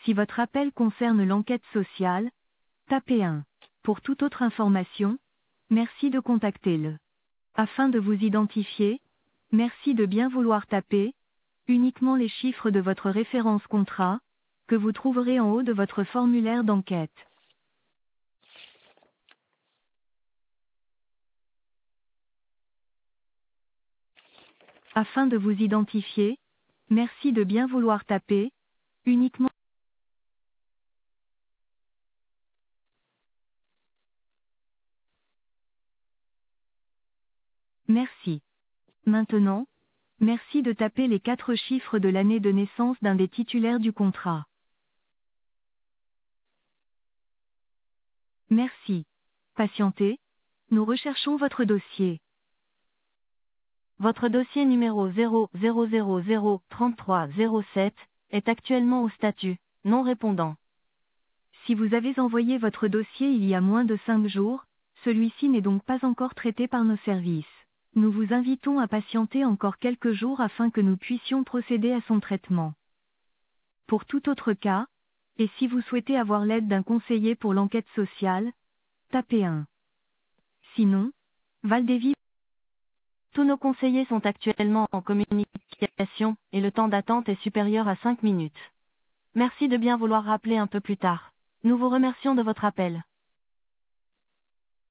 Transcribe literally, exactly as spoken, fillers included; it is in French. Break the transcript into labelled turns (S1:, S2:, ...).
S1: Si votre appel concerne l'enquête sociale, tapez un. Pour toute autre information, merci de contacter le. Afin de vous identifier, merci de bien vouloir taper uniquement les chiffres de votre référence contrat, que vous trouverez en haut de votre formulaire d'enquête. Afin de vous identifier, merci de bien vouloir taper uniquement. Merci. Maintenant, merci de taper les quatre chiffres de l'année de naissance d'un des titulaires du contrat. Merci. Patientez, nous recherchons votre dossier. Votre dossier numéro zéro zéro zéro zéro trente-trois zéro sept est actuellement au statut non répondant. Si vous avez envoyé votre dossier il y a moins de cinq jours, celui-ci n'est donc pas encore traité par nos services. Nous vous invitons à patienter encore quelques jours afin que nous puissions procéder à son traitement. Pour tout autre cas, et si vous souhaitez avoir l'aide d'un conseiller pour l'enquête sociale, tapez un. Sinon, Valdévy. Tous nos conseillers sont actuellement en communication, et le temps d'attente est supérieur à cinq minutes. Merci de bien vouloir rappeler un peu plus tard. Nous vous remercions de votre appel.